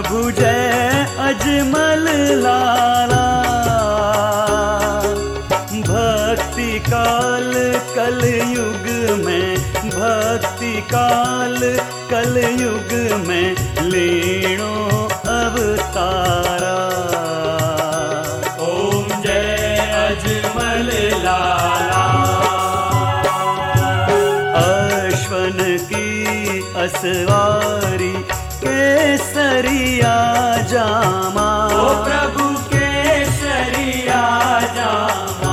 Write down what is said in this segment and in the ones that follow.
प्रभु जय अजमल लाला। भक्ति काल कलयुग में, भक्ति काल कलयुग में लेणो अवतारा। ओम जय अजमल लाला। अश्वन की असवारी केसरिया जामा। ओ प्रभु केसरिया जामा।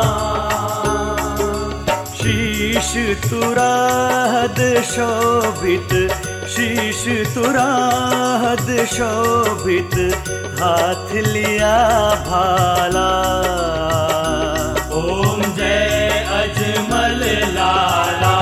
शीश तुराहद शोभित, शीश तुराहद शोभित, हाथ लिया भाला। ओम जय अजमल लाला।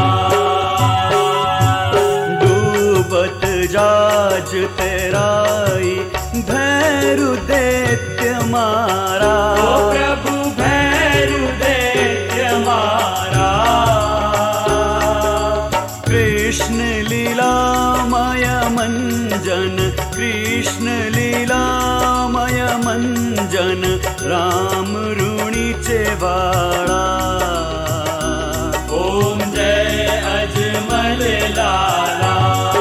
डूबत जाज तेराई भैरु दैत्य मारा। ओ प्रभु भैरु दैत्य मारा। कृष्ण लीलामय मंजन, कृष्ण लीलामय मंजन, राम ऋणीचे वाळा। ओम जय अजमल लाला।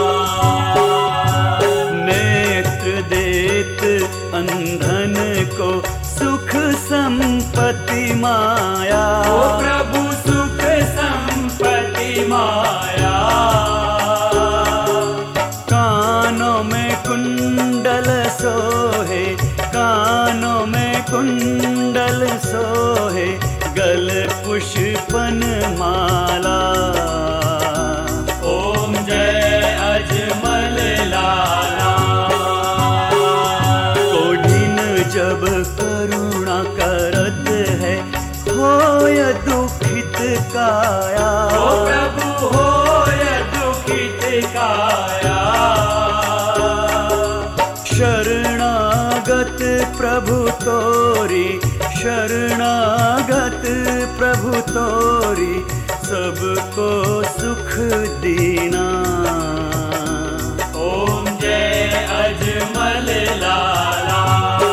नेत्र देत अंधन को सुख संपत्ति माया। ओ प्रभु सुख संपत्ति माया। कानों में कुंडल सोहे, कानों में कुंडल सोहे, गल पुष्पन माला। ओम जय अजमल लाला। कोढ़िन जब करुणा करत है, होय दुखित काया। ओ प्रभु होय दुखित काया। शरणागत प्रभु तोरी, शरणागत प्रभु तोरी, सबको सुख दीना। ओम जय अजमल लाला।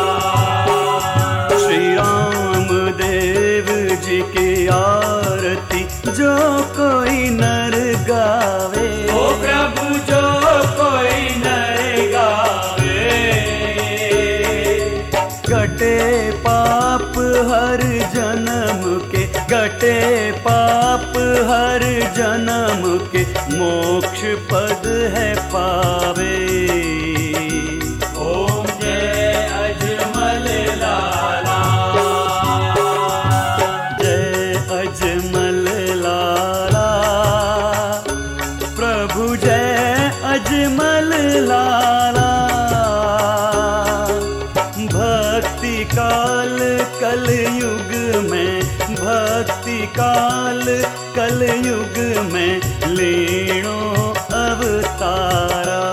श्री राम देव जी की आरती जो कोई नर गावे। ओ प्रभु जो कोई नर गावे। कटे पाप हर जन्म के, कटे पाप हर जन्म के, मोक्ष पद है पावे। ओम जय अजमल लाला। जय अजमल लाला। प्रभु जय अजमल लाला। भक्ति काल कलयुग में, भक्ति काल कलयुग में लेणो अवतारा।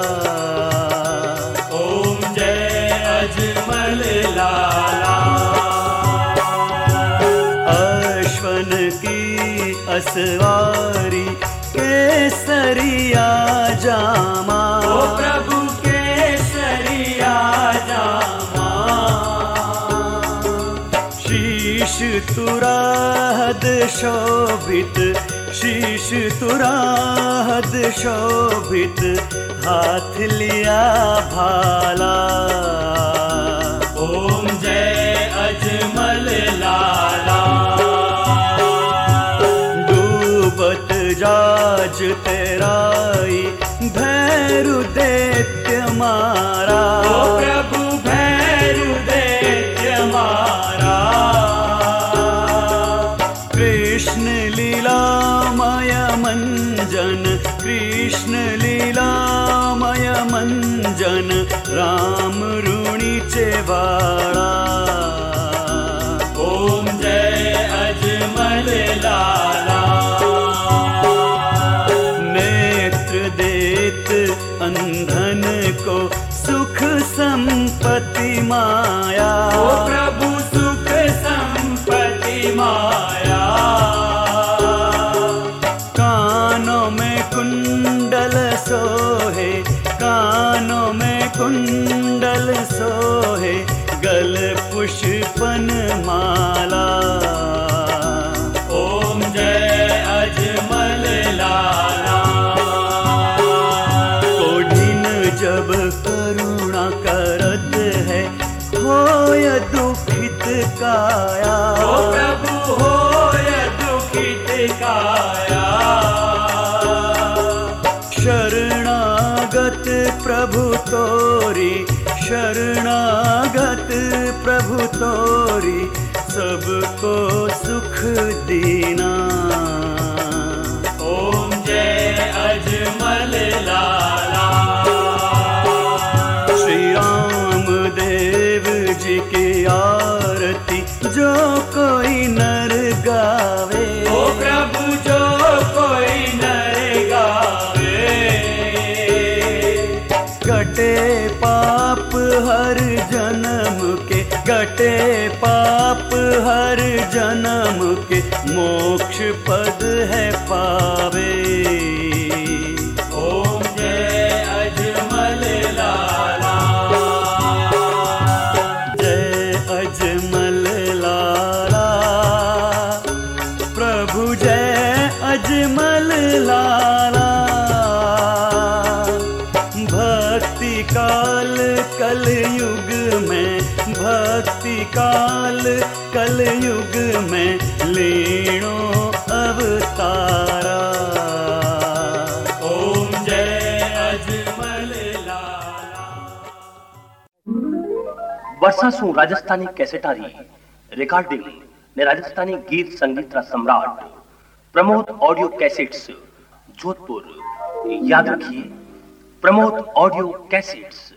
ओम जय अजमल लाला। अश्वन की असवारी केसरिया जामा। ओ प्रभु केसरिया जामा। शीश तुराहद शोभित, शीश तुराहद शोभित, हाथ लिया भाला। ओम जय अजमल लाला। डूबत जाज तेराई भैरु दैत्य मारा। ओ प्रभु भैरु दैत्य मारा। कृष्ण लीलामय मंजन, कृष्ण लीलामय मंजन, राम ऋणीचे वाळा। ओम जय अजमल लाला। नेत्र देत अंधन को सुख संपत्ति माया। ओ प्रभु सुख संपत्ति माया। कानों में कुंडल सोहे, कानों में कुंडल कुंडल सोहे गल पुष्पन माला। ओम जय अजमल लाला। कोढ़िन जब करुणा करत है होय दुखित काया। ओ प्रभु होय दुखित काया। शरणागत प्रभु तोरी, शरणागत प्रभु तोरी, सबको सुख दीना। ओम जय अजमल लाला। श्री राम देव जी की आरती जो कोई नर गावे। ओ प्रभु जो कोई नर गावे। कटे पाप हर जन्म के, कटे पाप हर जन्म के, मोक्ष पद है पावे। ओम जय अजमल लाला। जय अजमल लाला, प्रभु जय अजमल लाला। भक्ति काल कलयुग में, भक्ति काल कलयुग में, लीणो अवतारा। ओम जय अजमल लाला। વર્ષાસું રાજસ્થાની કેસેટારી રેકોર્ડિંગ ને રાજસ્થાની ગીત સંગીતના સમ્રાટ પ્રમોદ ઓડિયો कैसेट्स जोधपुर। याद रखिए, प्रमोद ऑडियो कैसेट्स।